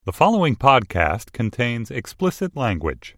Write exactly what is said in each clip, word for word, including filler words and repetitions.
The following podcast contains explicit language.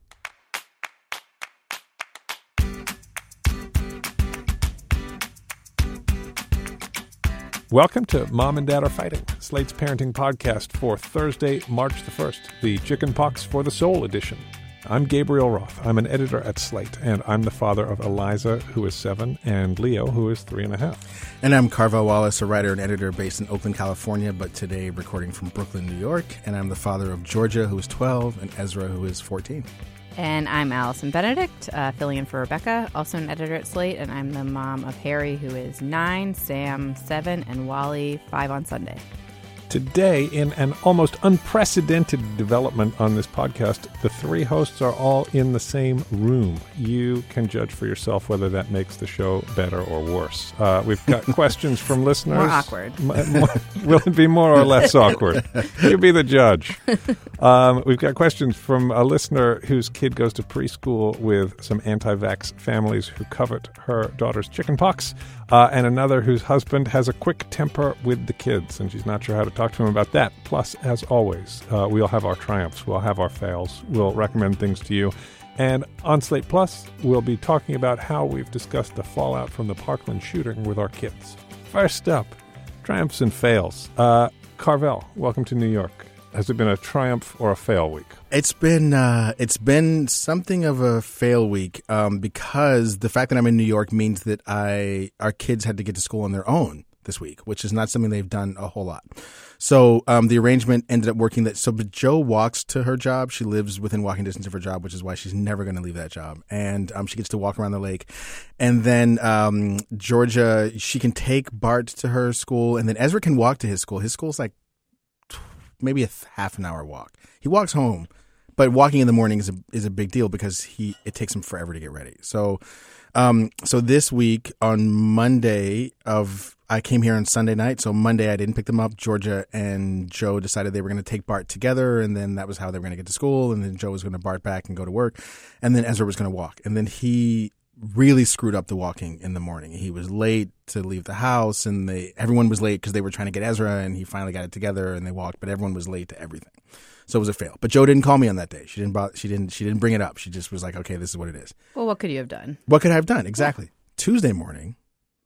Welcome to Mom and Dad Are Fighting, Slate's parenting podcast for Thursday, March the first, the Chicken Pox for the Soul edition. I'm Gabriel Roth. I'm an editor at Slate, and I'm the father of Eliza, who is seven, and Leo, who is three and a half. And I'm Carvel Wallace, a writer and editor based in Oakland, California, but today recording from Brooklyn, New York. And I'm the father of Georgia, who is twelve, and Ezra, who is fourteen. And I'm Allison Benedict, uh, filling in for Rebecca, also an editor at Slate, and I'm the mom of Harry, who is nine, Sam, seven, and Wally, five on Sunday. Today, in an almost unprecedented development on this podcast, the three hosts are all in the same room. You can judge for yourself whether that makes the show better or worse. Uh, we've got questions from listeners. More awkward. More, will it be more or less awkward? You be the judge. Um, we've got questions from a listener whose kid goes to preschool with some anti-vax families who covet her daughter's chickenpox, uh, and another whose husband has a quick temper with the kids, and she's not sure how to talk to him about that. Plus, as always, uh, we'll have our triumphs, we'll have our fails, we'll recommend things to you. And on Slate Plus, we'll be talking about how we've discussed the fallout from the Parkland shooting with our kids. First up, triumphs and fails. Uh, Carvel, welcome to New York. Has it been a triumph or a fail week? It's been uh, it's been something of a fail week um, because the fact that I'm in New York means that I our kids had to get to school on their own this week, which is not something they've done a whole lot. So um, the arrangement ended up working that so but Jo walks to her job. She lives within walking distance of her job, which is why she's never going to leave that job. And um, she gets to walk around the lake. And then um, Georgia, she can take Bart to her school, and then Ezra can walk to his school. His school's like maybe a half an hour walk. He walks home, but walking in the morning is a, is a big deal because he it takes him forever to get ready. So um, so this week on Monday of I came here on Sunday night. So Monday I didn't pick them up. Georgia and Jo decided they were going to take Bart together, and then that was how they were going to get to school. And then Jo was going to Bart back and go to work, and then Ezra was going to walk. And then he really screwed up the walking in the morning. He was late to leave the house, and they everyone was late because they were trying to get Ezra, and he finally got it together and they walked, but everyone was late to everything. So it was a fail. But Jo didn't call me on that day. She didn't bother, she didn't she didn't bring it up. She just was like, "Okay, this is what it is." Well, what could you have done? What could I have done? Exactly. Yeah. Tuesday morning,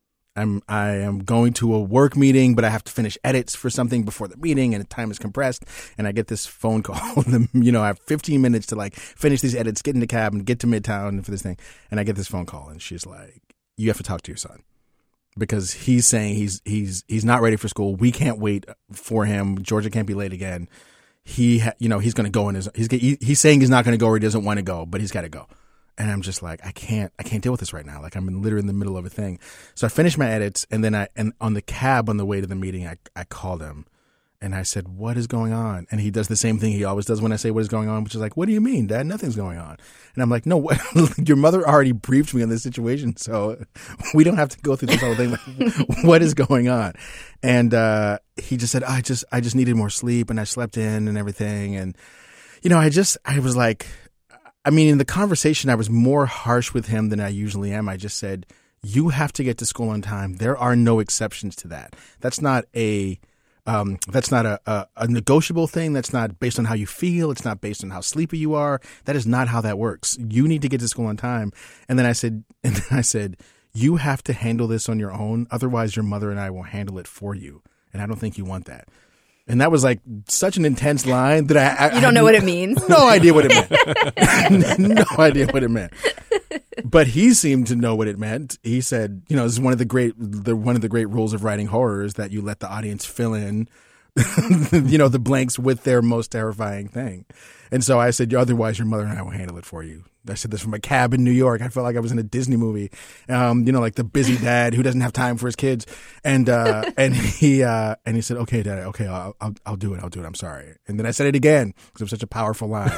I'm I am going to a work meeting, but I have to finish edits for something before the meeting, and the time is compressed. And I get this phone call. You know, I have fifteen minutes to like finish these edits, get in the cab, and get to Midtown for this thing. And I get this phone call, and she's like, "You have to talk to your son because he's saying he's he's he's not ready for school. We can't wait for him. Georgia can't be late again. He, ha- you know, he's going to go in his. He's he's saying he's not going to go or he doesn't want to go, but he's got to go." And I'm just like, I can't, I can't deal with this right now. Like I'm literally in the middle of a thing. So I finished my edits, and then I, and on the cab on the way to the meeting, I, I called him, and I said, "What is going on?" And he does the same thing he always does when I say what is going on, which is like, "What do you mean, Dad? Nothing's going on." And I'm like, "No, what? Your mother already briefed me on this situation, so we don't have to go through this whole thing. Like, what is going on?" And uh, he just said, "I just, I just needed more sleep, and I slept in and everything." And you know, I just, I was like. I mean, in the conversation, I was more harsh with him than I usually am. I just said, you have to get to school on time. There are no exceptions to that. That's not a um, that's not a, a, a negotiable thing. That's not based on how you feel. It's not based on how sleepy you are. That is not how that works. You need to get to school on time. And then I said, and then I said, you have to handle this on your own. Otherwise, your mother and I will handle it for you. And I don't think you want that. And that was like such an intense line that I, I you don't I know what it means. No idea what it meant. No idea what it meant. But he seemed to know what it meant. He said, "You know, this is one of the great, the one of the great rules of writing horror is that you let the audience fill in, you know, the blanks with their most terrifying thing." And so I said, "Otherwise, your mother and I will handle it for you." I said this from a cab in New York. I felt like I was in a Disney movie, um, you know, like the busy dad who doesn't have time for his kids. And uh, and he uh, and he said, "Okay, Dad, okay, I'll, I'll I'll do it. I'll do it. I'm sorry." And then I said it again because it was such a powerful line.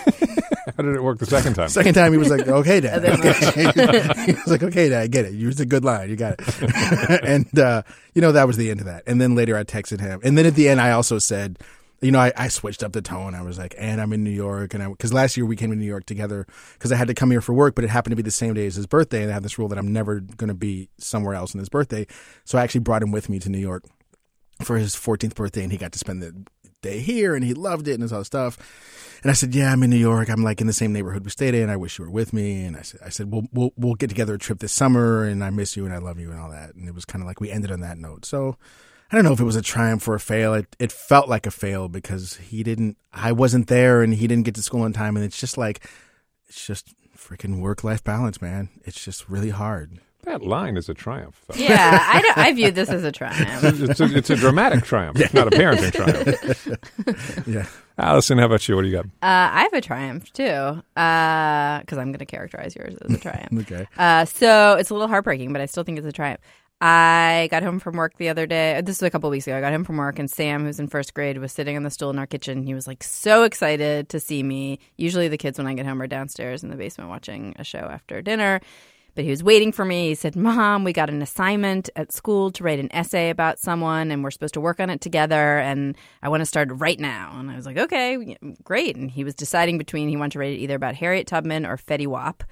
How did it work the second time? Second time, he was like, "Okay, Dad." Okay. He was like, "Okay, Dad, I get it. It's a good line. You got it." And uh, you know, that was the end of that. And then later, I texted him. And then at the end, I also said. You know, I, I switched up the tone. I was like, "And I'm in New York," and I because last year we came to New York together because I had to come here for work, but it happened to be the same day as his birthday, and I have this rule that I'm never going to be somewhere else on his birthday. So I actually brought him with me to New York for his fourteenth birthday, and he got to spend the stay here, and he loved it and this all stuff. And I said, yeah, I'm in New York. I'm like in the same neighborhood we stayed in. I wish you were with me. And I said, I said, we'll we'll we'll get together a trip this summer, and I miss you and I love you and all that. And it was kind of like we ended on that note. So I don't know if it was a triumph or a fail. It it felt like a fail because he didn't. I wasn't there, and he didn't get to school on time. And it's just like it's just freaking work life balance, man. It's just really hard. That line is a triumph, though. Yeah, I, don't- I view this as a triumph. It's a, it's a dramatic triumph. It's not a parenting triumph. Yeah. Allison, how about you? What do you got? Uh, I have a triumph too, because I'm going to characterize yours as a triumph. Okay. Uh, so it's a little heartbreaking, but I still think it's a triumph. I got home from work the other day. This was a couple of weeks ago. I got home from work, and Sam, who's in first grade, was sitting on the stool in our kitchen. He was like so excited to see me. Usually the kids, when I get home, are downstairs in the basement watching a show after dinner. But he was waiting for me. He said, Mom, we got an assignment at school to write an essay about someone, and we're supposed to work on it together, and I want to start right now. And I was like, okay, great. And he was deciding between he wanted to write it either about Harriet Tubman or Fetty Wap.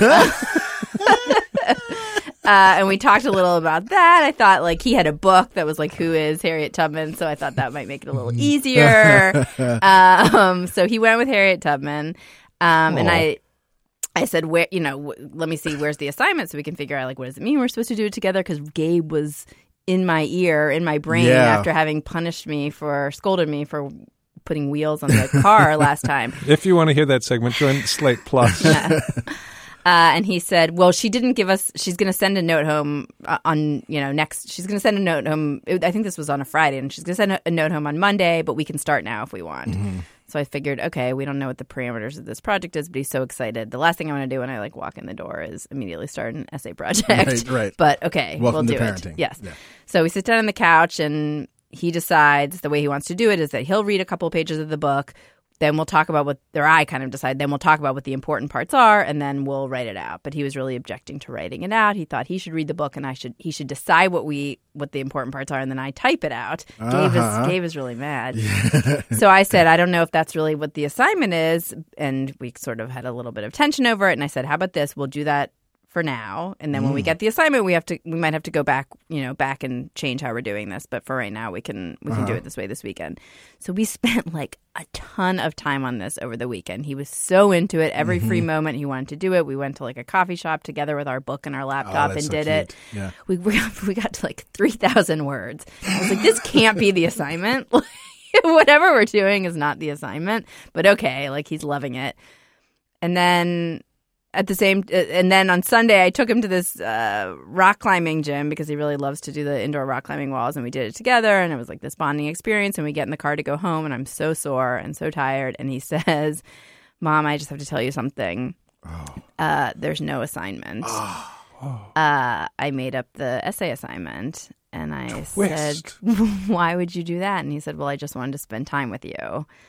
Uh, and we talked a little about that. I thought, like, he had a book that was like, who is Harriet Tubman? So I thought that might make it a little easier. um, so he went with Harriet Tubman. Um, and I I said, where, you know, w- let me see, where's the assignment so we can figure out, like, what does it mean we're supposed to do it together? Because Gabe was in my ear, in my brain, Yeah. after having punished me for, scolded me for putting wheels on the car last time. If you want to hear that segment, join Slate Plus. Uh, and he said, well, she didn't give us, she's going to send a note home uh, on, you know, next, she's going to send a note home. I think this was on a Friday, and she's going to send a, a note home on Monday, but we can start now if we want. Mm-hmm. So I figured, okay, we don't know what the parameters of this project is, but he's so excited. The last thing I want to do when I like walk in the door is immediately start an essay project. Right, right. But okay, Welcome we'll to do parenting. it. Yes. Yeah. So we sit down on the couch, and he decides the way he wants to do it is that he'll read a couple pages of the book. Then we'll talk about what, or I kind of decide, then we'll talk about what the important parts are, and then we'll write it out. But he was really objecting to writing it out. He thought he should read the book, and I should, he should decide what we, what the important parts are, and then I type it out. Uh-huh. Gabe is, Gabe is really mad. So I said, I don't know if that's really what the assignment is, and we sort of had a little bit of tension over it. And I said, how about this? We'll do that for now, and then when we get the assignment, we have to, we might have to go back, you know, back and change how we're doing this. But for right now, we can we can do it this way this weekend. So we spent like a ton of time on this over the weekend. He was so into it. Every free moment he wanted to do it. We went to like a coffee shop together with our book and our laptop that's and so did cute. it. Yeah. We we got, we got to like three thousand words. I was like, this can't be the assignment. Whatever we're doing is not the assignment. But okay, like he's loving it. And then at the same, uh, and then on Sunday, I took him to this uh, rock climbing gym because he really loves to do the indoor rock climbing walls, and we did it together, and it was like this bonding experience. And we get in the car to go home, and I'm so sore and so tired. And he says, "Mom, I just have to tell you something. Oh. Uh, there's no assignment. Oh. Uh, I made up the essay assignment." And I Twist. said, "Why would you do that?" And he said, "Well, I just wanted to spend time with you."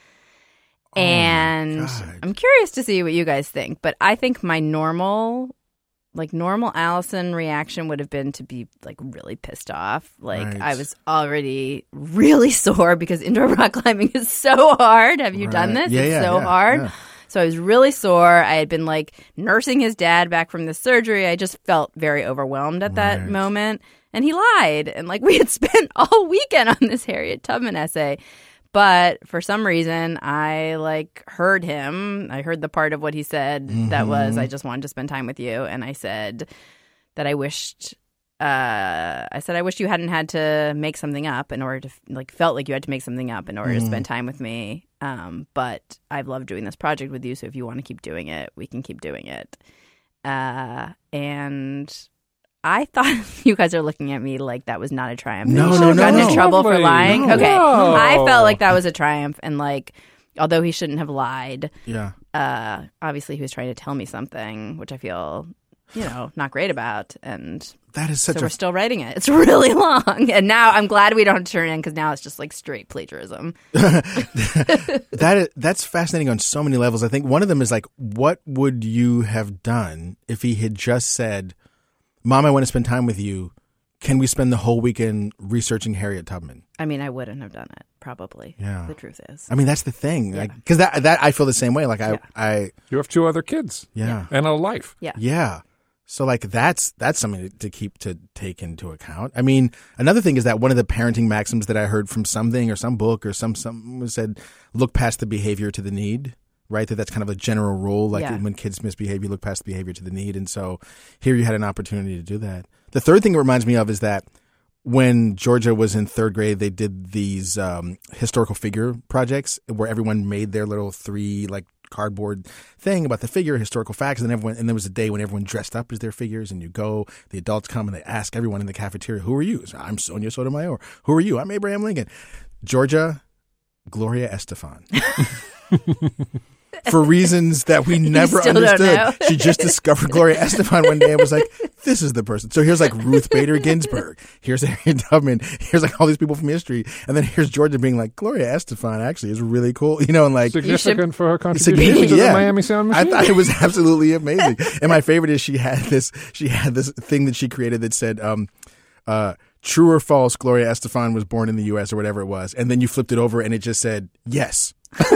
Oh And God. I'm curious to see what you guys think, but I think my normal, like normal Allison reaction would have been to be like really pissed off. Like Right. I was already really sore because indoor rock climbing is so hard. Have you done Right. this? Yeah, it's yeah, so yeah, hard. yeah. So I was really sore. I had been like nursing his dad back from the surgery. I just felt very overwhelmed at that Right. moment. And he lied. And like we had spent all weekend on this Harriet Tubman essay. But for some reason, I like heard him. I heard the part of what he said that was, I just wanted to spend time with you. And I said that I wished, uh, I said, I wish you hadn't had to make something up in order to, like, felt like you had to make something up in order to spend time with me. Um, but I've loved doing this project with you. So if you want to keep doing it, we can keep doing it. Uh, and I thought you guys are looking at me like that was not a triumph. No, You should no, have gotten no. in trouble for Lovely. lying. No. Okay. No. I felt like that was a triumph. And like, although he shouldn't have lied, Yeah. uh, obviously he was trying to tell me something, which I feel, you know, not great about. And That is so such we're a still writing it. It's really long. And now I'm glad we don't turn in because now it's just like straight plagiarism. that is, that's fascinating on so many levels. I think one of them is like, what would you have done if he had just said, "Mom, I want to spend time with you. Can we spend the whole weekend researching Harriet Tubman?" I mean, I wouldn't have done it, probably. Yeah. The truth is. I mean, that's the thing. Yeah. Because that that I feel the same way. Like I, Yeah. I You have two other kids yeah. and a life. Yeah. Yeah. So like that's that's something to, to keep to take into account. I mean, another thing is that one of the parenting maxims that I heard from something or some book or some some said, look past the behavior to the need. Right, that that's kind of a general rule. Like yeah. when kids misbehave, you look past the behavior to the need. And so here you had an opportunity to do that. The third thing it reminds me of is that when Georgia was in third grade, they did these um, historical figure projects where everyone made their little three like cardboard thing about the figure, historical facts, and then everyone, and there was a day when everyone dressed up as their figures, and you go, the adults come and they ask everyone in the cafeteria, "Who are you?" So, "I'm Sonia Sotomayor." "Who are you?" "I'm Abraham Lincoln." Georgia, Gloria Estefan. For reasons that we never still don't know. understood. She just discovered Gloria Estefan one day and was like, this is the person. So here's like Ruth Bader Ginsburg. Here's Harriet Tubman. Here's like all these people from history. And then here's Georgia being like, Gloria Estefan actually is really cool. You know, and like. Significant should, for her contribution to yeah. the Miami Sound Machine. I thought it was absolutely amazing. And my favorite is she had this, she had this thing that she created that said, um, uh, true or false, Gloria Estefan was born in the U S or whatever it was. And then you flipped it over and it just said, yes.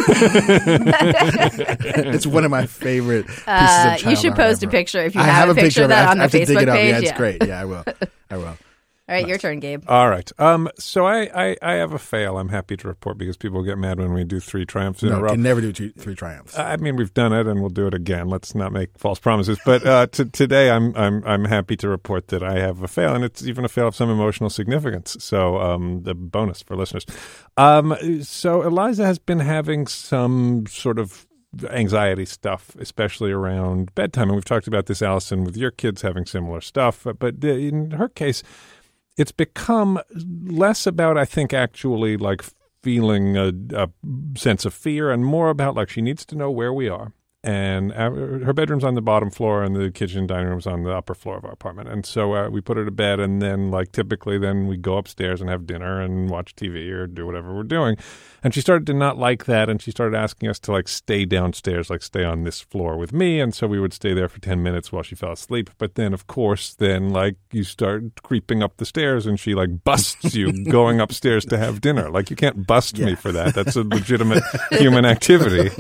It's one of my favorite pieces uh, of child You should art post ever. a picture if you I have, have a picture of it. I that have, on I the have to dig Facebook it up. page. Yeah, it's yeah. great. Yeah, I will. I will. All right, your turn, Gabe. All right. Um, so I, I, I have a fail. I'm happy to report because people get mad when we do three triumphs in No, a row. can never do two, three triumphs. I mean, we've done it, and we'll do it again. Let's not make false promises. But uh, t- today, I'm I'm I'm happy to report that I have a fail, and it's even a fail of some emotional significance. So, um, the bonus for listeners. Um, so Eliza has been having some sort of anxiety stuff, especially around bedtime, and we've talked about this, Allison, with your kids having similar stuff. But in her case, it's become less about, I think, actually like feeling a, a sense of fear and more about like she needs to know where we are. And her bedroom's on the bottom floor and the kitchen and dining room's on the upper floor of our apartment. And so uh, we put her to bed, and then like typically then we go upstairs and have dinner and watch T V or do whatever we're doing. And she started to not like that, and she started asking us to like stay downstairs, like stay on this floor with me. And so we would stay there for ten minutes while she fell asleep. But then, of course, then like you start creeping up the stairs and she like busts you going upstairs to have dinner. Like you can't bust yeah. me for that. That's a legitimate human activity.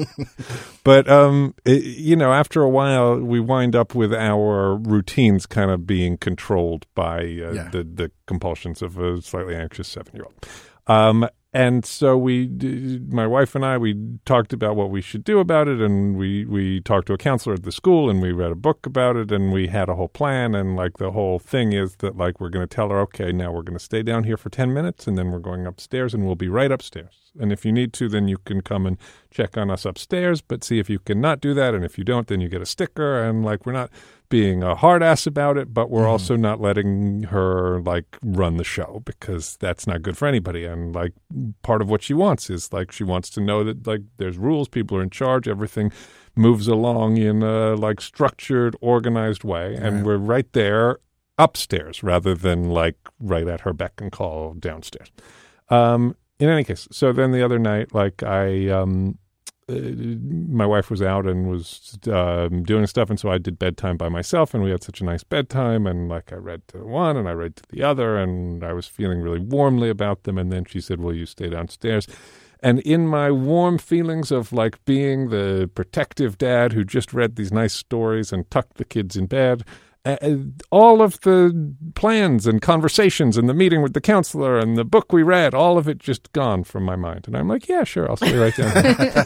But, um, it, you know, after a while, we wind up with our routines kind of being controlled by uh, yeah. the, the compulsions of a slightly anxious seven-year-old. Um, and so we, my wife and I, we talked about what we should do about it, and we, we talked to a counselor at the school, and we read a book about it, and we had a whole plan, and like the whole thing is that like we're going to tell her, okay, now we're going to stay down here for ten minutes, and then we're going upstairs, and we'll be right upstairs. And if you need to, then you can come and check on us upstairs, but see if you can not do that, and if you don't, then you get a sticker, and like we're not being a hard ass about it, but we're mm. also not letting her like run the show because that's not good for anybody. And like part of what she wants is like she wants to know that like there's rules, people are in charge, everything moves along in a like structured, organized way, and right. we're right there upstairs rather than like right at her beck and call downstairs. Um, in any case, so then the other night, like I um Uh, my wife was out and was um, doing stuff, and so I did bedtime by myself, and we had such a nice bedtime, and like I read to one and I read to the other, and I was feeling really warmly about them, and then she said, will you stay downstairs? And in my warm feelings of like being the protective dad who just read these nice stories and tucked the kids in bed, Uh, all of the plans and conversations and the meeting with the counselor and the book we read, all of it just gone from my mind. And I'm like, yeah, sure, I'll stay right down here.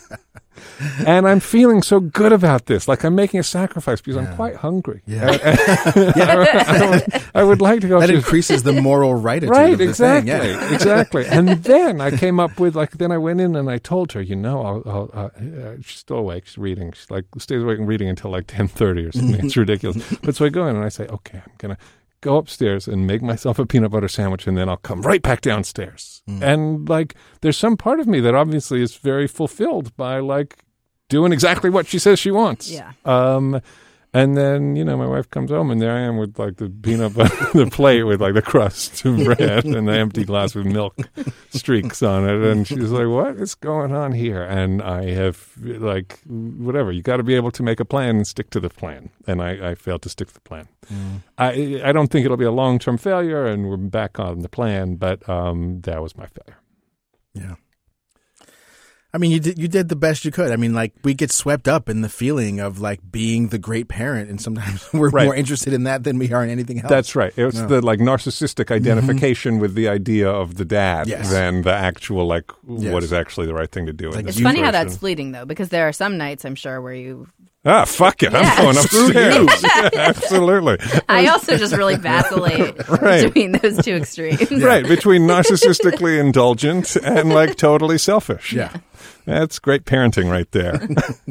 And I'm feeling so good about this. Like I'm making a sacrifice because yeah. I'm quite hungry. Yeah. And, and, yeah. I, would, I would like to go. That to, increases the moral right. Right, of the exactly. Thing. Yeah. Exactly. And then I came up with like, then I went in and I told her, you know, I'll, I'll, uh, she's still awake. She's reading. She's like, stays awake and reading until like ten thirty or something. It's ridiculous. But so I go in and I say, okay, I'm going to go upstairs and make myself a peanut butter sandwich, and then I'll come right back downstairs. Mm. And like, there's some part of me that obviously is very fulfilled by like doing exactly what she says she wants. Yeah. Um, and then, you know, my wife comes home and there I am with like the peanut butter, the plate with like the crust of bread and the empty glass with milk streaks on it. And she's like, what is going on here? And I have like, whatever, you got to be able to make a plan and stick to the plan. And I, I failed to stick to the plan. Mm. I, I don't think it'll be a long-term failure and we're back on the plan, but um, that was my failure. Yeah. I mean, you did you did the best you could. I mean, like, we get swept up in the feeling of like being the great parent, and sometimes we're Right. more interested in that than we are in anything else. That's right. It's No. the like narcissistic identification mm-hmm. with the idea of the dad Yes. than the actual like Yes. what is actually the right thing to do. Like, in this It's funny how situation. that's fleeting, though, because there are some nights, I'm sure, where you... Ah, fuck it. Yeah. I'm going Screw upstairs. Yeah, absolutely. I also just really vacillate Right. between those two extremes. Right, between narcissistically indulgent and like totally selfish. Yeah. That's great parenting right there.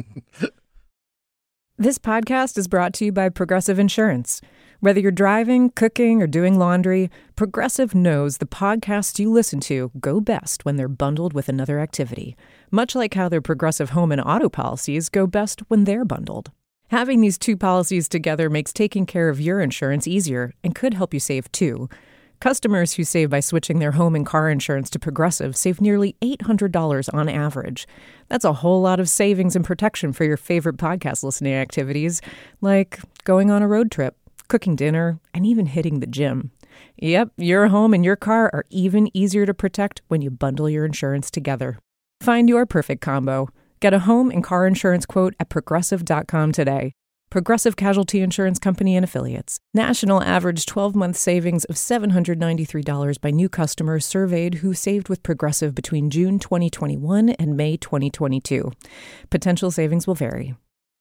This podcast is brought to you by Progressive Insurance. Whether you're driving, cooking, or doing laundry, Progressive knows the podcasts you listen to go best when they're bundled with another activity, much like how their Progressive home and auto policies go best when they're bundled. Having these two policies together makes taking care of your insurance easier and could help you save too. Customers who save by switching their home and car insurance to Progressive save nearly eight hundred dollars on average. That's a whole lot of savings and protection for your favorite podcast listening activities, like going on a road trip, cooking dinner, and even hitting the gym. Yep, your home and your car are even easier to protect when you bundle your insurance together. Find your perfect combo. Get a home and car insurance quote at progressive dot com today. Progressive Casualty Insurance Company and Affiliates. National average twelve-month savings of seven hundred ninety-three dollars by new customers surveyed who saved with Progressive between June twenty twenty-one and May twenty twenty-two. Potential savings will vary.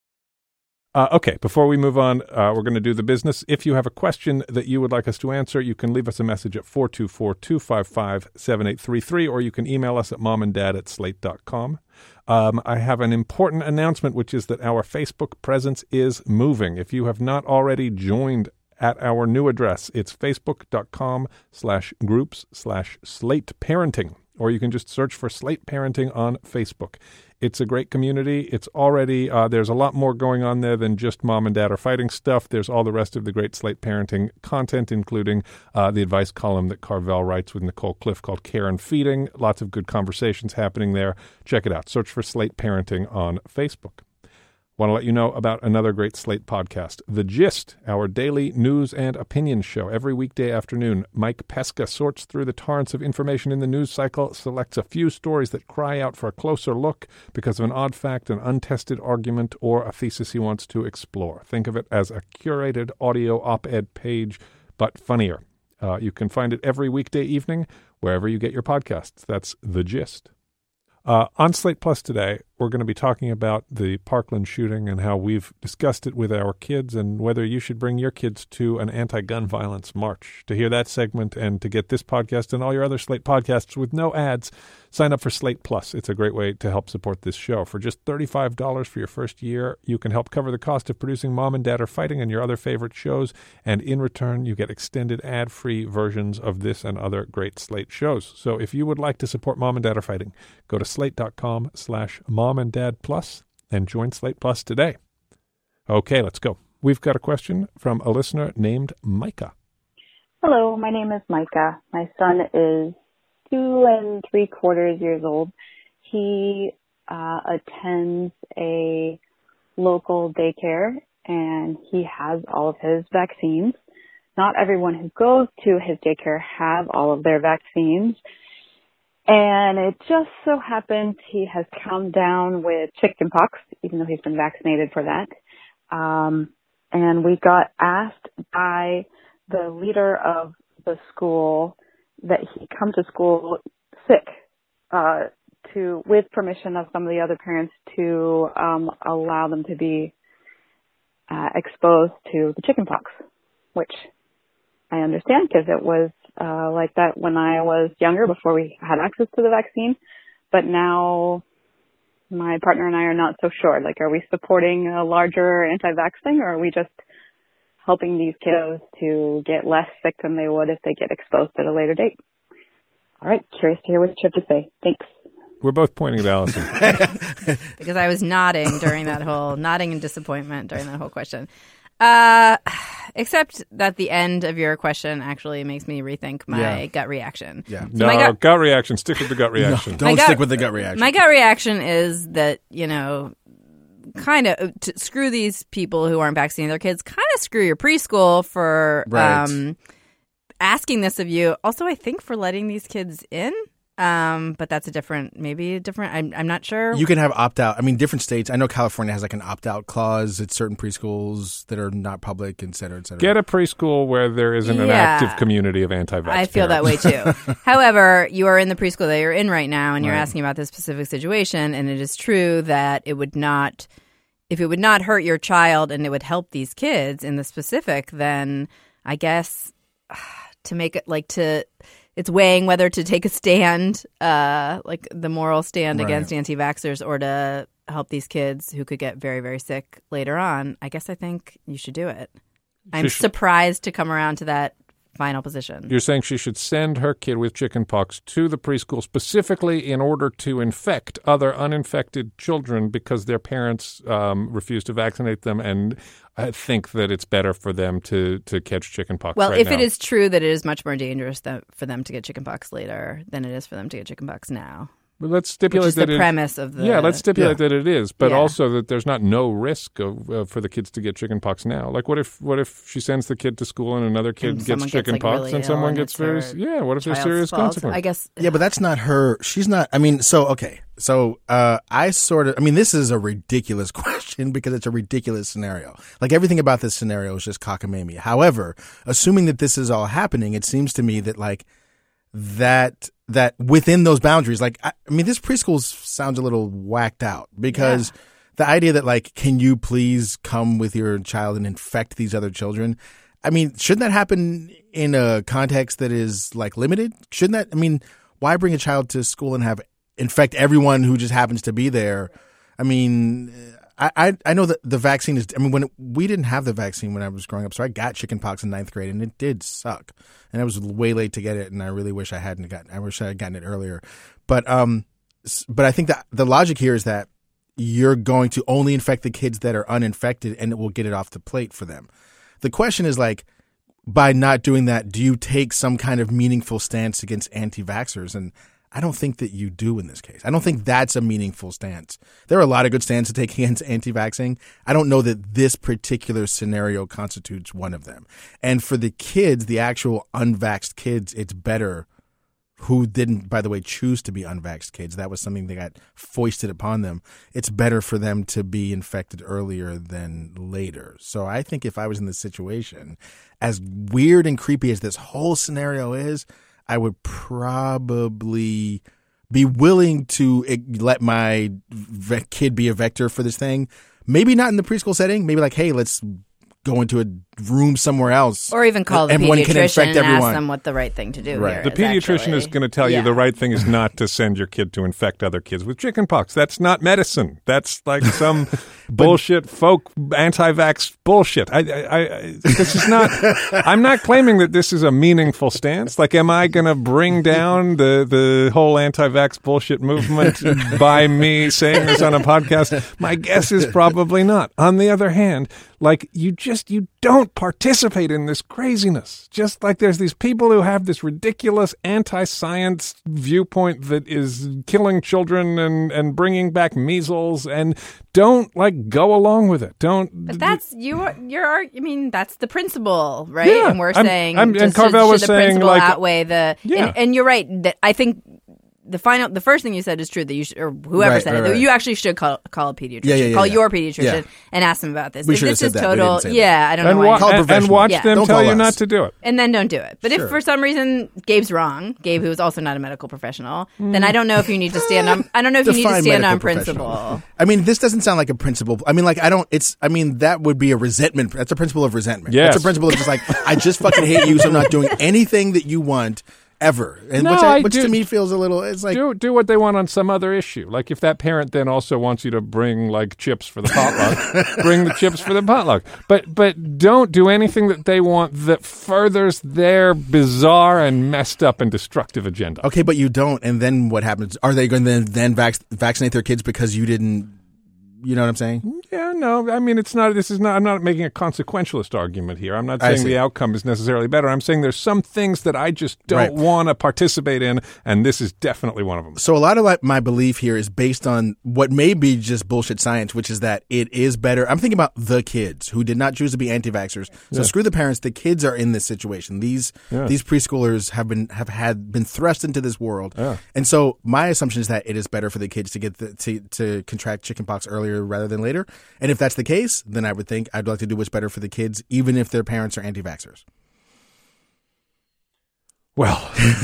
Uh, okay, before we move on, uh, we're going to do the business. If you have a question that you would like us to answer, you can leave us a message at four two four, two five five, seven eight three three, or you can email us at momanddad at slate dot com. Um, I have an important announcement, which is that our Facebook presence is moving. If you have not already joined at our new address, it's facebook.com slash groups slash slate parenting, or you can just search for Slate Parenting on Facebook. It's a great community. It's already, uh, there's a lot more going on there than just mom and dad are fighting stuff. There's all the rest of the great Slate Parenting content, including uh, the advice column that Carvel writes with Nicole Cliff called Care and Feeding. Lots of good conversations happening there. Check it out. Search for Slate Parenting on Facebook. Want to let you know about another great Slate podcast, The Gist, our daily news and opinion show. Every weekday afternoon, Mike Pesca sorts through the torrents of information in the news cycle, selects a few stories that cry out for a closer look because of an odd fact, an untested argument, or a thesis he wants to explore. Think of it as a curated audio op-ed page, but funnier. Uh, you can find it every weekday evening wherever you get your podcasts. That's The Gist. Uh, on Slate Plus today, we're going to be talking about the Parkland shooting and how we've discussed it with our kids and whether you should bring your kids to an anti-gun violence march. To hear that segment and to get this podcast and all your other Slate podcasts with no ads, sign up for Slate Plus. It's a great way to help support this show. For just thirty-five dollars for your first year, you can help cover the cost of producing Mom and Dad Are Fighting and your other favorite shows, and in return, you get extended ad-free versions of this and other great Slate shows. So if you would like to support Mom and Dad Are Fighting, go to slate.com slash mom and dad plus and join Slate Plus today. Okay, let's go. We've got a question from a listener named Micah. Hello, my name is Micah. My son is two and three quarters years old. He uh, attends a local daycare and he has all of his vaccines. Not everyone who goes to his daycare have all of their vaccines. And it just so happens he has come down with chickenpox, even though he's been vaccinated for that. Um, and we got asked by the leader of the school that he come to school sick, uh, to, with permission of some of the other parents to, um, allow them to be, uh, exposed to the chickenpox, which I understand because it was, uh, like that when I was younger before we had access to the vaccine. But now my partner and I are not so sure. Like, are we supporting a larger anti-vax thing, or are we just helping these kiddos to get less sick than they would if they get exposed at a later date? All right. Curious to hear what you have to say. Thanks. We're both pointing at Allison. Because I was nodding during that whole, nodding in disappointment during that whole question. Uh, except that the end of your question actually makes me rethink my Yeah. gut reaction. Yeah. So No, my gut, gut reaction. Stick with the gut No, reaction. don't gut- stick with the gut reaction. my gut reaction is that, you know, kind of to screw these people who aren't vaccinating their kids, kind of screw your preschool for Right. um, asking this of you. Also, I think for letting these kids in. Um, but that's a different, maybe a different, I'm, I'm not sure. You can have opt-out. I mean, different states. I know California has like an opt-out clause at certain preschools that are not public, et cetera, et cetera. Get a preschool where there isn't an Yeah. active community of anti-vax I feel that way parents. too. However, you are in the preschool that you're in right now, and you're Right. asking about this specific situation, and it is true that it would not, if it would not hurt your child and it would help these kids in the specific, then I guess to make it like to, it's weighing whether to take a stand, uh, like the moral stand Right. against anti-vaxxers, or to help these kids who could get very, very sick later on. I guess I think you should do it. I'm She should- surprised to come around to that final position. You're saying she should send her kid with chickenpox to the preschool specifically in order to infect other uninfected children because their parents um, refuse to vaccinate them and uh, think that it's better for them to, to catch chickenpox. Well, right if now. it is true that it is much more dangerous that, for them to get chickenpox later than it is for them to get chickenpox now, Well, let's which stipulate is that the it- premise of the yeah, let's stipulate Yeah. that it is, but Yeah. also that there's not no risk of uh, for the kids to get chickenpox now. Like, what if what if she sends the kid to school and another kid And gets someone gets, like, chickenpox really and ill someone and gets it's very her yeah? What if there's child's serious fault. consequences? I guess Yeah, but that's not her. She's not. I mean, so okay. So uh, I sort of. I mean, this is a ridiculous question because it's a ridiculous scenario. Like everything about this scenario is just cockamamie. However, assuming that this is all happening, it seems to me that like that that within those boundaries, like I, I mean, this preschool sounds a little whacked out because the idea that like, can you please come with your child and infect these other children? I mean, shouldn't that happen in a context that is like limited? Shouldn't that? I mean, why bring a child to school and have infect everyone who just happens to be there? I mean, I I, I know that the vaccine is. I mean, when it, we didn't have the vaccine when I was growing up, so I got chickenpox in ninth grade, and it did suck, and I was way late to get it, and I really wish I hadn't gotten. I wish I had gotten it earlier, but um, s- but I think that the logic here is that you're going to only infect the kids that are uninfected, and it will get it off the plate for them. The question is like, by not doing that, do you take some kind of meaningful stance against anti-vaxxers? And I don't think that you do in this case. I don't think that's a meaningful stance. There are a lot of good stances to take against anti-vaxxing. I don't know that this particular scenario constitutes one of them. And for the kids, the actual unvaxxed kids, it's better, who didn't, by the way, choose to be unvaxxed kids. That was something that got foisted upon them. It's better for them to be infected earlier than later. So I think if I was in this situation, as weird and creepy as this whole scenario is, I would probably be willing to let my ve- kid be a vector for this thing. Maybe not in the preschool setting. Maybe like, hey, let's go into a room somewhere else. or even call the and one can pediatrician infect and everyone. ask them what the right thing to do Right. here The is, pediatrician actually. is going to tell you Yeah. the right thing is not to send your kid to infect other kids with chickenpox. That's not medicine. That's like some bullshit folk anti-vax bullshit. I, I, I, this is not. I'm not claiming that this is a meaningful stance. Like, am I going to bring down the the whole anti-vax bullshit movement by me saying this on a podcast? My guess is probably not. On the other hand, like you just you don't participate in this craziness. Just like there's these people who have this ridiculous anti-science viewpoint that is killing children and, and bringing back measles, and don't like go along with it. Don't. But that's you. Your I mean, that's the principle, right? Yeah, and we're I'm- saying, I'm- and just Carvel should, was should the saying, principle like- outweigh the? Yeah. And, and you're right that I think the final, the first thing you said is true that you should, or whoever Right, said right, it, that right. you actually should call call a pediatrician, Yeah, yeah, yeah, call yeah. your pediatrician, Yeah. and ask them about this. We If should have this said is that. We total, didn't say that. yeah, I don't and, know wa- why. Call and, and professional. watch Yeah. them Don't tell call you us. not to do it. And then don't do it. But Sure. if for some reason Gabe's wrong, Gabe, who is also not a medical professional, Mm. then I don't know if you need to stand on. I don't know if you need to Define stand medical on professional. principle. I mean, this doesn't sound like a principle. I mean, like, I don't, it's, I mean, that would be a resentment. That's a principle of resentment. Yes. That's a principle of just like, I just fucking hate you, so I'm not doing anything that you want ever. And No, which, I, I which do- to me feels a little, it's like, do do what they want on some other issue. Like if that parent then also wants you to bring like chips for the potluck, bring the chips for the potluck. But but don't do anything that they want that furthers their bizarre and messed up and destructive agenda. okay, but you don't. And then what happens? Are they going to then, then vac- vaccinate their kids because you didn't, you know what I'm saying? Yeah, Uh, no, I mean, it's not, this is not, I'm not making a consequentialist argument here. I'm not saying the outcome is necessarily better. I'm saying there's some things that I just don't Right. want to participate in, and this is definitely one of them. So a lot of like my belief here is based on what may be just bullshit science, which is that it is better. I'm thinking about the kids who did not choose to be anti-vaxxers. So Yeah. screw the parents. The kids are in this situation. These Yeah. these preschoolers have been have had been thrust into this world, Yeah. and so my assumption is that it is better for the kids to get the, to to contract chickenpox earlier rather than later. And if that's the case, then I would think I'd like to do what's better for the kids, even if their parents are anti-vaxxers. Well,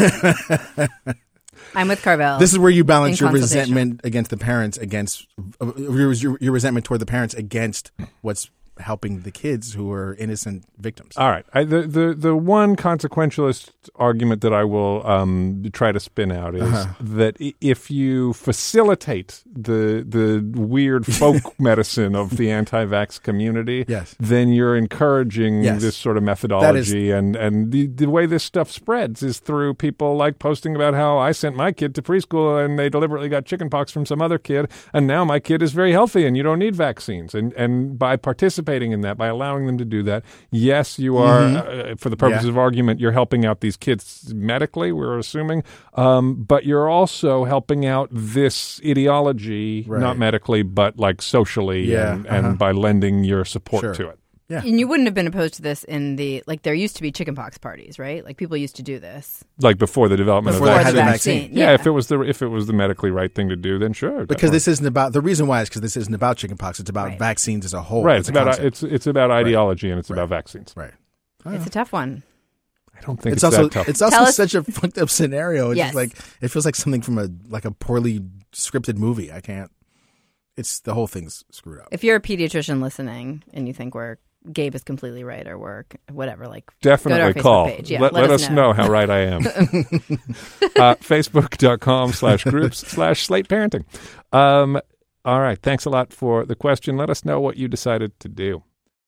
I'm with Carvel. This is where you balance In your consultation. resentment against the parents against uh, your, your your resentment toward the parents against what's helping the kids who are innocent victims. all right. I, the, the, the one consequentialist argument that I will um, try to spin out is Uh-huh. that i- if you facilitate the the weird folk medicine of the anti-vax community, Yes. then you're encouraging Yes. this sort of methodology. and and the, the way this stuff spreads is through people like posting about how I sent my kid to preschool and they deliberately got chickenpox from some other kid, and now my kid is very healthy and you don't need vaccines. And, and by participating in that, by allowing them to do that, yes, you are, uh, for the purposes Yeah. of argument, you're helping out these kids medically, we're assuming, um, but you're also helping out this ideology, Right. not medically, but like socially, Yeah, and, uh-huh. and by lending your support Sure. to it. Yeah. And you wouldn't have been opposed to this in the, like, there used to be chickenpox parties, right? Like, people used to do this. Like before the development Before of they had vaccines. the vaccine. Yeah, if it was the if it was the medically right thing to do, then sure. Because definitely. this isn't about the reason why is because this isn't about chickenpox. It's about Right. vaccines as a whole. right, as it's a about concept. it's it's about ideology and it's Right. about vaccines. right. It's a tough one. I don't think It's, it's, also that tough. it's also Tell us- such a fucked up scenario. It's Yes. just like it feels like something from a like a poorly scripted movie. I can't. It's the whole thing's screwed up. If you're a pediatrician listening and you think we're Gabe is completely right or we're whatever, like Definitely go to our call. Facebook page. Yeah, let, let us know. how right I am. uh, Facebook.com slash groups slash Slate Parenting. Um, all right. Thanks a lot for the question. Let us know what you decided to do.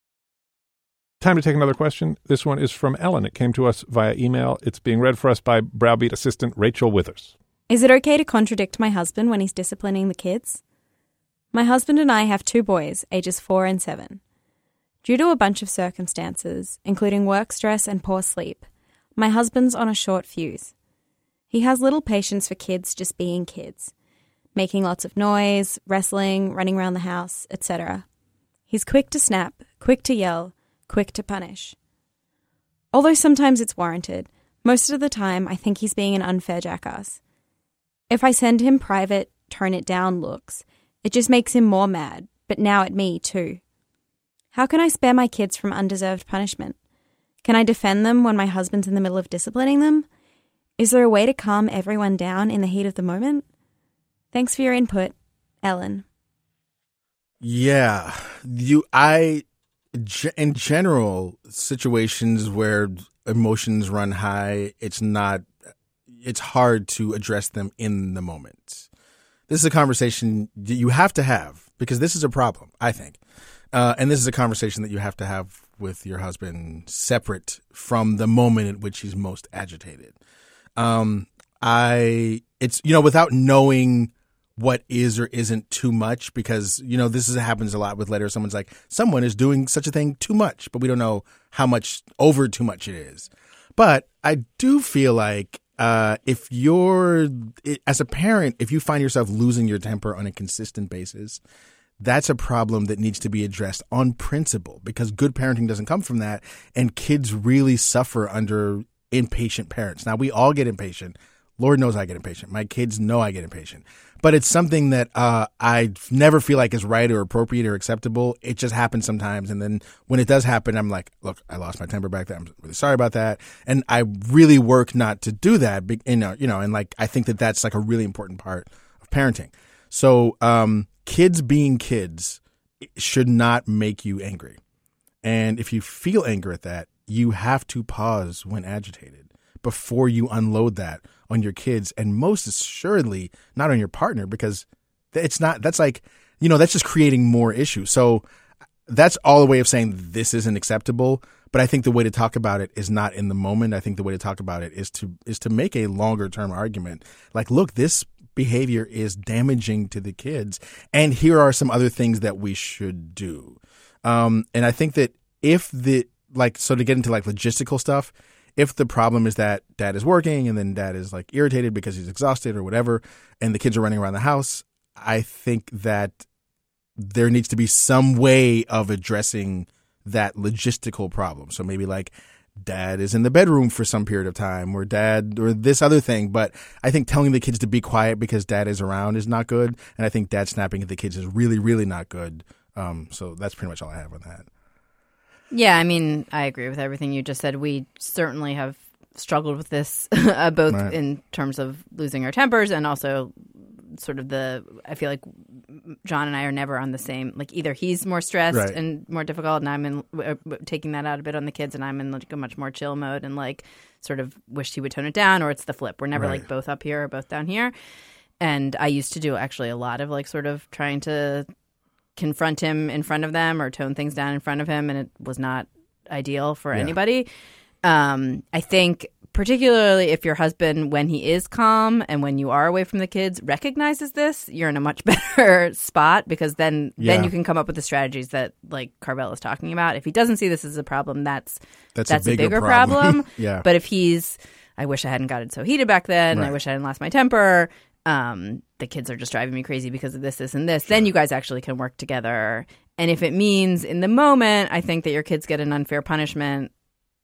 Time to take another question. This one is from Ellen. It came to us via email. It's being read for us by Browbeat assistant Rachel Withers. Is it okay to contradict my husband when he's disciplining the kids? My husband and I have two boys, ages four and seven. Due to a bunch of circumstances, including work stress and poor sleep, my husband's on a short fuse. He has little patience for kids just being kids, making lots of noise, wrestling, running around the house, et cetera. He's quick to snap, quick to yell, quick to punish. Although sometimes it's warranted, most of the time I think he's being an unfair jackass. If I send him private, tone it down looks, it just makes him more mad, but now at me too. How can I spare my kids from undeserved punishment? Can I defend them when my husband's in the middle of disciplining them? Is there a way to calm everyone down in the heat of the moment? Thanks for your input, Ellen. Yeah, you. I, ge- in general, situations where emotions run high, it's not. It's hard to address them in the moment. This is a conversation that you have to have because this is a problem, I think, uh, and this is a conversation that you have to have with your husband separate from the moment in which he's most agitated. Um, I, it's you know, without knowing what is or isn't too much, because, you know, this is, happens a lot with letters. Someone's like, someone is doing such a thing too much, but we don't know how much over too much it is. But I do feel like uh, if you're, as a parent, if you find yourself losing your temper on a consistent basis, that's a problem that needs to be addressed on principle, because good parenting doesn't come from that. And kids really suffer under impatient parents. Now, we all get impatient. Lord knows I get impatient. My kids know I get impatient. But it's something that uh, I never feel like is right or appropriate or acceptable. It just happens sometimes. And then when it does happen, I'm like, look, I lost my temper back there. I'm really sorry about that. And I really work not to do that. You know, you know, and like, I think that that's like a really important part of parenting. So um, kids being kids should not make you angry. And if you feel anger at that, you have to pause when agitated before you unload that on your kids, and most assuredly not on your partner, because it's not, that's like, you know, that's just creating more issues. So that's all a way of saying this isn't acceptable. But I think the way to talk about it is not in the moment. I think the way to talk about it is to, is to make a longer term argument. Like, look, this behavior is damaging to the kids, and here are some other things that we should do. Um, and I think that if the like, so to get into like logistical stuff, if the problem is that dad is working and then dad is like irritated because he's exhausted or whatever, and the kids are running around the house, I think that there needs to be some way of addressing that logistical problem. So maybe like dad is in the bedroom for some period of time, or dad, or this other thing. But I think telling the kids to be quiet because dad is around is not good. And I think dad snapping at the kids is really, really not good. Um, so that's pretty much all I have on that. Yeah, I mean, I agree with everything you just said. We certainly have struggled with this, uh, both Right. in terms of losing our tempers and also sort of the, I feel like John and I are never on the same, like either he's more stressed Right. and more difficult and I'm in uh, taking that out a bit on the kids and I'm in like a much more chill mode and like sort of wished he would tone it down, or it's the flip. We're never Right. like both up here or both down here. And I used to do actually a lot of like sort of trying to confront him in front of them or tone things down in front of him, and it was not ideal for Yeah. anybody. Um, I think particularly if your husband, when he is calm and when you are away from the kids, recognizes this, you're in a much better spot, because then Yeah. then you can come up with the strategies that like Carvel is talking about. If he doesn't see this as a problem, that's That's, that's a a bigger, bigger problem. problem. Yeah. But if he's, I wish I hadn't gotten so heated back then. I Right. wish I hadn't lost my temper. Um, the kids are just driving me crazy because of this, this, and this. Then you guys actually can work together. And if it means in the moment, I think that your kids get an unfair punishment,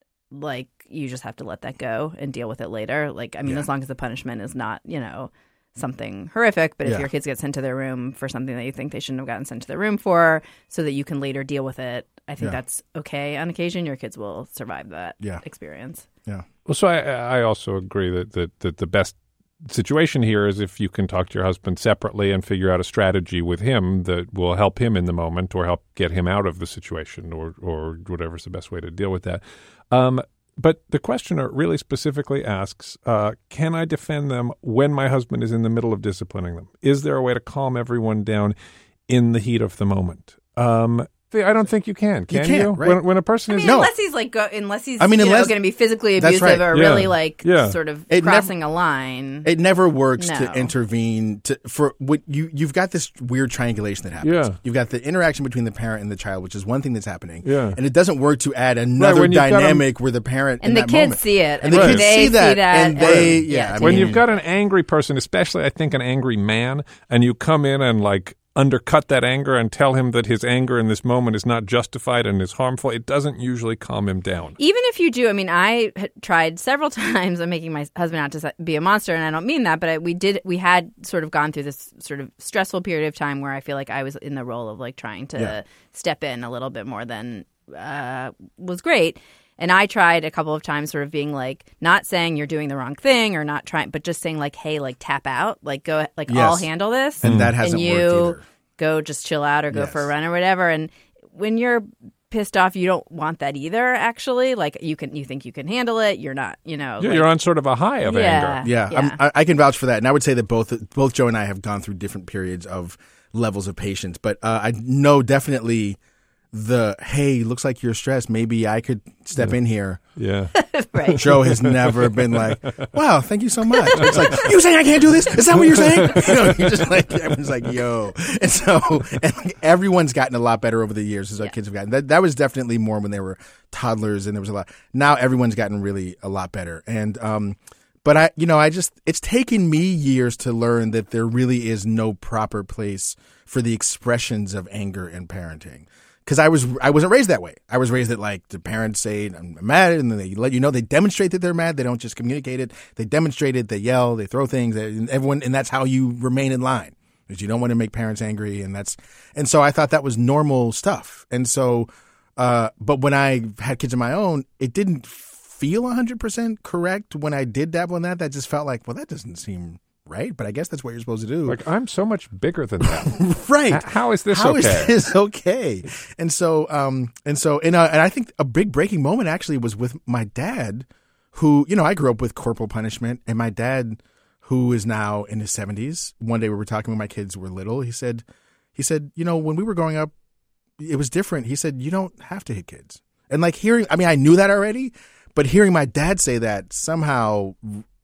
like you just have to let that go and deal with it later. Like, I mean, Yeah. as long as the punishment is not, you know, something horrific. But if Yeah. your kids get sent to their room for something that you think they shouldn't have gotten sent to their room for, so that you can later deal with it, I think Yeah. that's okay on occasion. Your kids will survive that Yeah. experience. Yeah. Well, so I, I also agree that, that, that the best situation here is if you can talk to your husband separately and figure out a strategy with him that will help him in the moment or help get him out of the situation, or, or whatever's the best way to deal with that. Um, but the questioner really specifically asks, uh, can I defend them when my husband is in the middle of disciplining them? Is there a way to calm everyone down in the heat of the moment? Um, I don't think you can. Can you? can't, right? When, when a person I is mean, No. unless he's like, go, unless he's, I mean, you unless- know, going to be physically That's abusive right. or Yeah. really like Yeah. sort of It never- crossing a line. It never works No. to intervene to for what you you've got this weird triangulation that happens. Yeah. You've got the interaction between the parent and the child, which is one thing that's happening. Yeah. And it doesn't work to add another when you've got 'em- dynamic where the parent and in the that kids moment. see it. And the I mean, kids they see that, and they- yeah, I when mean- you've got an angry person, especially I think an angry man, and you come in and like undercut that anger and tell him that his anger in this moment is not justified and is harmful, it doesn't usually calm him down. Even if you do, I mean, I had tried several times on making my husband out to be a monster, and I don't mean that, but I, we did. We had sort of gone through this sort of stressful period of time where I feel like I was in the role of like trying to Yeah. step in a little bit more than uh, was great. And I tried a couple of times sort of being like, not saying you're doing the wrong thing or not trying, but just saying like, hey, like tap out, like go, like Yes. I'll handle this. And that hasn't and you worked either. go just chill out or go Yes. for a run or whatever. And when you're pissed off, you don't want that either, actually. Like you can, you think you can handle it. You're not, you know. Yeah, like- you're on sort of a high of Yeah. anger. Yeah, Yeah. I'm, I, I can vouch for that, and I would say that both both Joe and I have gone through different periods of levels of patience. But uh, I know definitely the hey, looks like you're stressed. Maybe I could step in here. Yeah. right. Joe has never been like, "Wow, thank you so much." It's like, "You saying I can't do this? Is that what you're saying?" You know, you're just like everyone's like, "Yo," and so and like, everyone's gotten a lot better over the years as our Yeah. kids have gotten. That that was definitely more when they were toddlers, and there was a lot. Now everyone's gotten really a lot better, and um. But I, you know, I just, it's taken me years to learn that there really is no proper place for the expressions of anger in parenting. Cause I was, I wasn't raised that way. I was raised that like the parents say, I'm mad, and then they let you know, they demonstrate that they're mad. They don't just communicate it. They demonstrate it. They yell, they throw things, they, and everyone, and that's how you remain in line. Because you don't want to make parents angry. And that's, and so I thought that was normal stuff. And so, uh, but when I had kids of my own, it didn't feel one hundred percent correct when I did dabble in that. That just felt like, well, that doesn't seem right, but I guess that's what you're supposed to do. Like, I'm so much bigger than that. Right. H- how is this How okay? is this okay? And so, um, and so, and, uh, and I think a big breaking moment actually was with my dad, who, you know, I grew up with corporal punishment, and my dad, who is now in his seventies, one day we were talking when my kids were little, he said, he said, you know, when we were growing up, it was different. He said, you don't have to hit kids. And like hearing, I mean, I knew that already, but hearing my dad say that somehow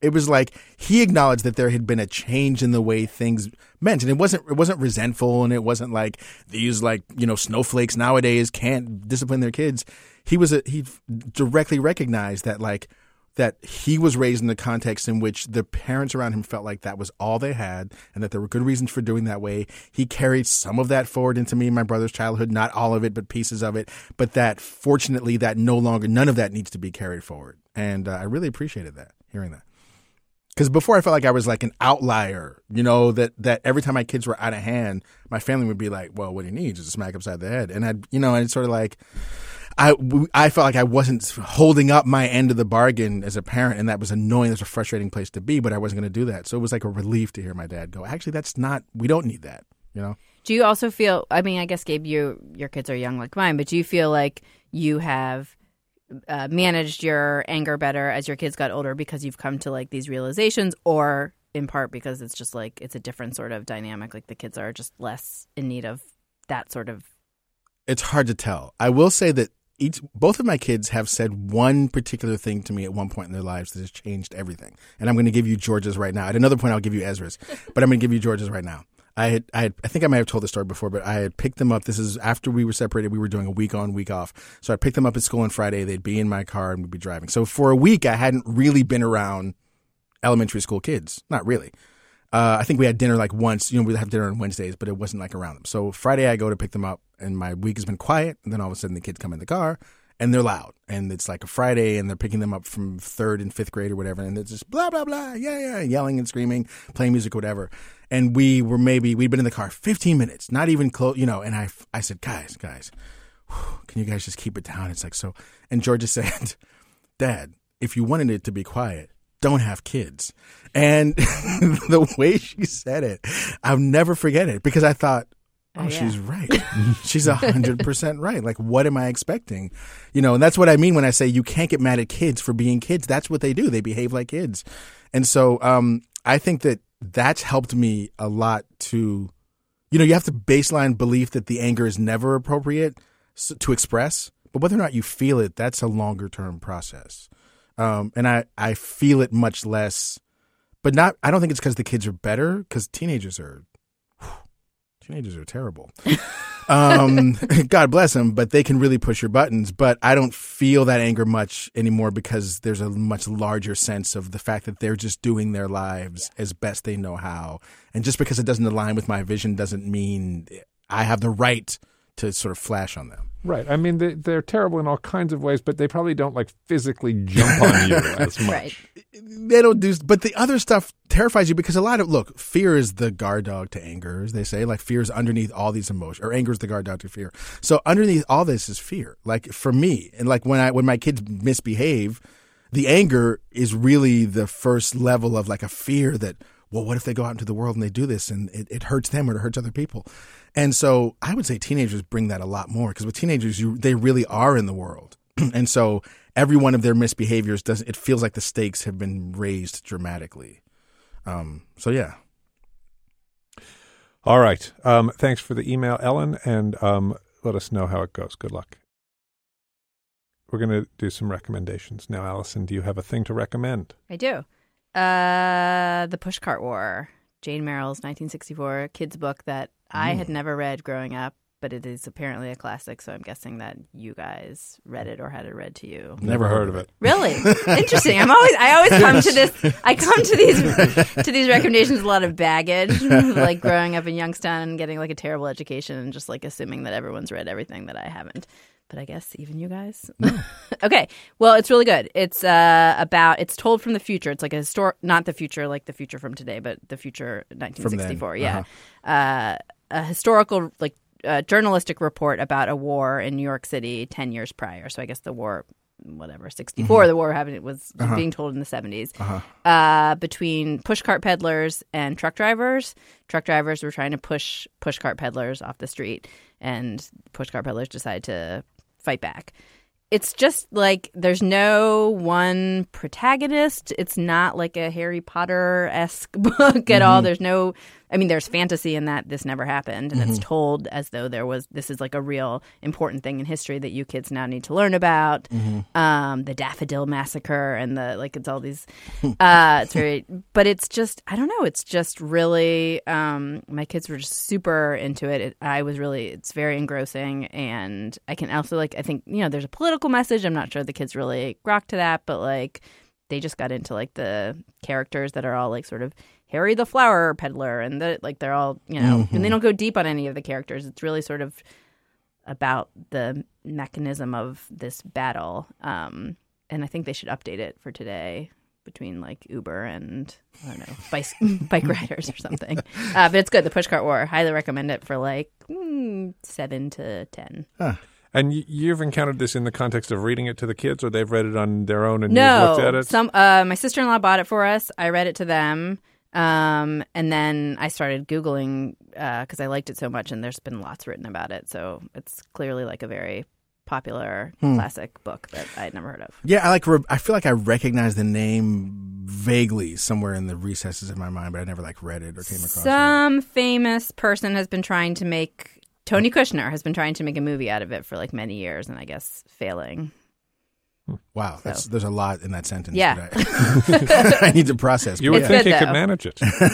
it was like he acknowledged that there had been a change in the way things meant. And it wasn't it wasn't resentful, and it wasn't like these like, you know, snowflakes nowadays can't discipline their kids. He was a, he directly recognized that like that he was raised in the context in which the parents around him felt like that was all they had and that there were good reasons for doing that way. He carried some of that forward into me and my brother's childhood, not all of it, but pieces of it. But that fortunately that no longer, none of that needs to be carried forward. And uh, I really appreciated that, hearing that. Because before I felt like I was like an outlier, you know, that, that every time my kids were out of hand, my family would be like, well, what he needs is a smack upside the head. And I'd, you know, and it's sort of like, I, I felt like I wasn't holding up my end of the bargain as a parent, and that was annoying. That's a frustrating place to be, but I wasn't going to do that. So it was like a relief to hear my dad go, actually, that's not, we don't need that, you know? Do you also feel, I mean, I guess, Gabe, you, your kids are young like mine, but do you feel like you have uh, managed your anger better as your kids got older because you've come to like these realizations, or in part because it's just like, it's a different sort of dynamic, like the kids are just less in need of that sort of? It's hard to tell. I will say that Each, both of my kids have said one particular thing to me at one point in their lives that has changed everything. And I'm going to give you George's right now. At another point, I'll give you Ezra's. But I'm going to give you George's right now. I had, I had, I think I might have told the story before, but I had picked them up. This is after we were separated. We were doing a week on, week off. So I picked them up at school on Friday. They'd be in my car and we'd be driving. So for a week, I hadn't really been around elementary school kids. Not really. Uh, I think we had dinner like once. You know, we'd have dinner on Wednesdays, but it wasn't like around them. So Friday, I go to pick them up, and my week has been quiet. And then all of a sudden, the kids come in the car. And they're loud, and it's like a Friday, and they're picking them up from third and fifth grade or whatever, and they're just blah, blah, blah, yeah, yeah, yelling and screaming, playing music, whatever. And we were maybe, we'd been in the car fifteen minutes, not even close, you know, and I, I said, guys, guys, whew, can you guys just keep it down? It's like, so, and Georgia said, Dad, if you wanted it to be quiet, don't have kids. And the way she said it, I'll never forget it, because I thought, oh, oh yeah. She's right. She's a hundred percent right. Like, what am I expecting? You know, and that's what I mean when I say you can't get mad at kids for being kids. That's what they do. They behave like kids. And so um, I think that that's helped me a lot to, you know, you have to baseline belief that the anger is never appropriate to express, but whether or not you feel it, that's a longer term process. Um, and I, I feel it much less, but not, I don't think it's because the kids are better, because teenagers are, Teenagers are terrible. Um, God bless them, but they can really push your buttons. But I don't feel that anger much anymore because there's a much larger sense of the fact that they're just doing their lives as best they know how. And just because it doesn't align with my vision doesn't mean I have the right to sort of flash on them. Right. I mean, they, they're terrible in all kinds of ways, but they probably don't like physically jump on you as much. Right. They don't do, but the other stuff terrifies you because a lot of, look, fear is the guard dog to anger, as they say. Like, fear is underneath all these emotions, or anger is the guard dog to fear. So underneath all this is fear. Like, for me, and like when I when my kids misbehave, the anger is really the first level of like a fear that, well, what if they go out into the world and they do this and it, it hurts them or it hurts other people? And so I would say teenagers bring that a lot more, because with teenagers, you, they really are in the world. And so every one of their misbehaviors, does it feels like the stakes have been raised dramatically. Um, so, yeah. All right. Um, thanks for the email, Ellen, and um, let us know how it goes. Good luck. We're going to do some recommendations. Now, Allison, do you have a thing to recommend? I do. Uh, The Pushcart War, Jane Merrill's nineteen sixty-four kids book that I had never read growing up, but it is apparently a classic, so I'm guessing that you guys read it or had it read to you. Never heard of it. Really? Interesting. I'm always I always come to this I come to these to these recommendations with a lot of baggage, like growing up in Youngstown and getting like a terrible education and just like assuming that everyone's read everything that I haven't. But I guess even you guys. Okay. Well, it's really good. It's uh, about, it's told from the future. It's like a historic, not the future like the future from today, but the future nineteen sixty-four. Yeah. Uh-huh. Uh, a historical, like, uh, journalistic report about a war in New York City ten years prior. So I guess the war, whatever, sixty-four, mm-hmm. the war happened, it was uh-huh. being told in the seventies. Uh-huh. Uh, between pushcart peddlers and truck drivers. Truck drivers were trying to push pushcart peddlers off the street, and pushcart peddlers decided to fight back. It's just like there's no one protagonist. It's not like a Harry Potter-esque book at mm-hmm. all. There's no I mean, there's fantasy in that this never happened, and mm-hmm. it's told as though there was, this is like a real important thing in history that you kids now need to learn about. Mm-hmm. Um, the Daffodil Massacre and the, like, it's all these, uh, it's very, but it's just, I don't know, it's just really, um, my kids were just super into it. it. I was really, it's very engrossing, and I can also, like, I think, you know, there's a political message. I'm not sure the kids really rock to that, but, like, they just got into, like, the characters that are all, like, sort of Harry the Flower Peddler, and the, like, they're all, you know, mm-hmm. and they don't go deep on any of the characters. It's really sort of about the mechanism of this battle. Um, and I think they should update it for today between, like, Uber and, I don't know, bike, bike riders or something. Uh, but it's good. The Pushcart War. Highly recommend it for, like, mm, seven to ten. Huh. And you've encountered this in the context of reading it to the kids, or they've read it on their own and no, you've looked at it? Some, uh, my sister-in-law bought it for us. I read it to them. Um, and then I started Googling because uh, I liked it so much, and there's been lots written about it. So it's clearly like a very popular hmm. classic book that I had never heard of. Yeah, I like. I feel like I recognize the name vaguely somewhere in the recesses of my mind, but I never like read it or came across Some it. Some famous person has been trying to make Tony Kushner has been trying to make a movie out of it for like many years, and I guess failing. Wow, that's, so. There's a lot in that sentence. Yeah. That I, I need to process. You would it's think good, he though. could manage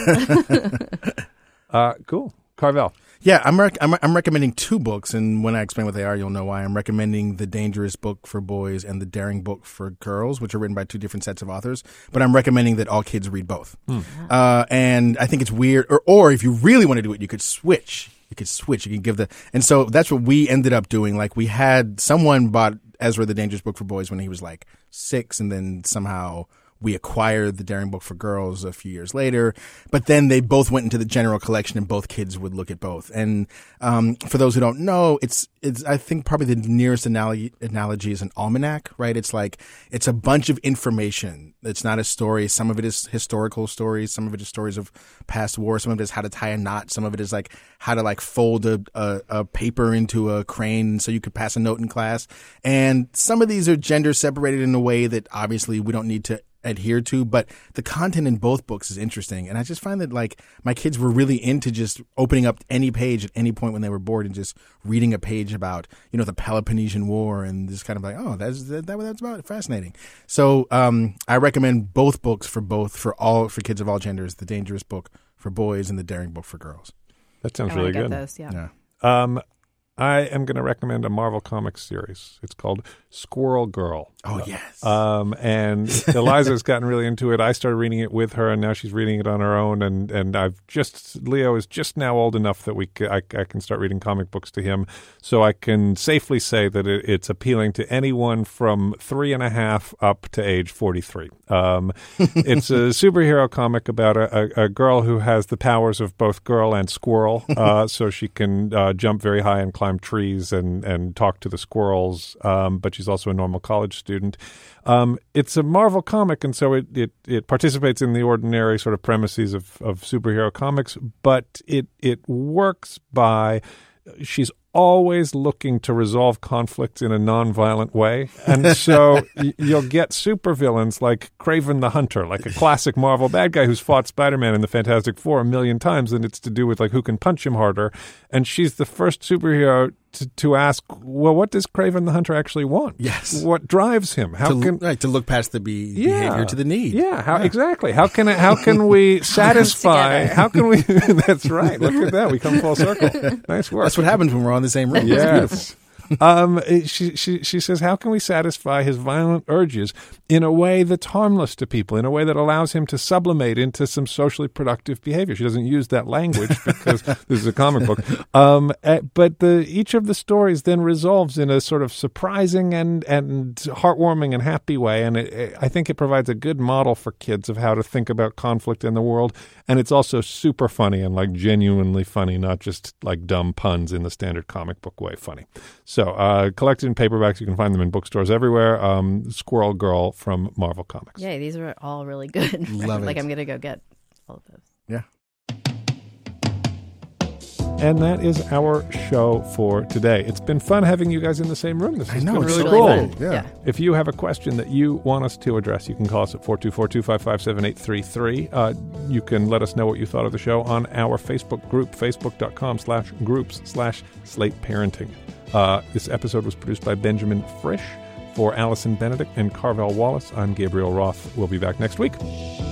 it. uh, cool. Carvel. Yeah, I'm, rec- I'm I'm recommending two books, and when I explain what they are, you'll know why. I'm recommending The Dangerous Book for Boys and The Daring Book for Girls, which are written by two different sets of authors. But I'm recommending that all kids read both. Hmm. Uh, and I think it's weird, or or if you really want to do it, you could switch. You could switch. You can give the, and so that's what we ended up doing. Like we had someone bought Ezra the Dangerous Book for Boys when he was like six, and then somehow we acquired the Daring Book for Girls a few years later. But then they both went into the general collection, and both kids would look at both. And um, for those who don't know, it's it's I think probably the nearest analogy, analogy is an almanac, right? It's like it's a bunch of information. It's not a story. Some of it is historical stories. Some of it is stories of past war. Some of it is how to tie a knot. Some of it is like how to like fold a, a, a paper into a crane so you could pass a note in class. And some of these are gender separated in a way that obviously we don't need to adhere to, but the content in both books is interesting. And I just find that like my kids were really into just opening up any page at any point when they were bored and just reading a page about, you know, the Peloponnesian War, and just kind of like, oh, that's that, that that's about it. Fascinating. So um, I recommend both books for both for all for kids of all genders: The Dangerous Book for Boys and The Daring Book for Girls. That sounds I really get good. Those, yeah. yeah. Um, I am going to recommend a Marvel Comics series. It's called Squirrel Girl. Oh, yes. Um, and Eliza's gotten really into it. I started reading it with her, and now she's reading it on her own. And, and I've just, Leo is just now old enough that we c- I, I can start reading comic books to him. So I can safely say that it, it's appealing to anyone from three and a half up to age forty-three. Um, it's a superhero comic about a, a, a girl who has the powers of both girl and squirrel. Uh, so she can uh, jump very high and climb trees and, and talk to the squirrels. Um, but she's also a normal college student. Um, it's a Marvel comic, and so it, it, it participates in the ordinary sort of premises of, of superhero comics, but it it works by she's always looking to resolve conflicts in a nonviolent way. And so y- you'll get supervillains like Kraven the Hunter, like a classic Marvel bad guy who's fought Spider-Man in the Fantastic Four a million times, and it's to do with like who can punch him harder. And she's the first superhero to, to ask, well, what does Kraven the Hunter actually want? Yes. What drives him? How to, can right, to look past the be- yeah, behavior to the need. Yeah, how, yeah. exactly. How can it, how can we satisfy? How can we? That's right. Look at that. We come full circle. Nice work. That's what happens when we're on the same room. Yes. um, she, she, she says, how can we satisfy his violent urges in a way that's harmless to people, in a way that allows him to sublimate into some socially productive behavior? She doesn't use that language because this is a comic book. Um, but the, each of the stories then resolves in a sort of surprising and, and heartwarming and happy way. And it, it, I think it provides a good model for kids of how to think about conflict in the world. And it's also super funny and like genuinely funny, not just like dumb puns in the standard comic book way funny. So uh, collected in paperbacks. You can find them in bookstores everywhere. Um, Squirrel Girl from Marvel Comics. Yeah, these are all really good. Love like it. I'm going to go get all of those. Yeah. And that is our show for today. It's been fun having you guys in the same room. This has I know, been it's really so cool. fun. Yeah. Yeah. If you have a question that you want us to address, you can call us at four two four, two five five, seven eight three three. Uh, you can let us know what you thought of the show on our Facebook group, facebook.com slash groups slash Slate Parenting. Uh, this episode was produced by Benjamin Frisch. For Allison Benedict and Carvel Wallace, I'm Gabriel Roth. We'll be back next week.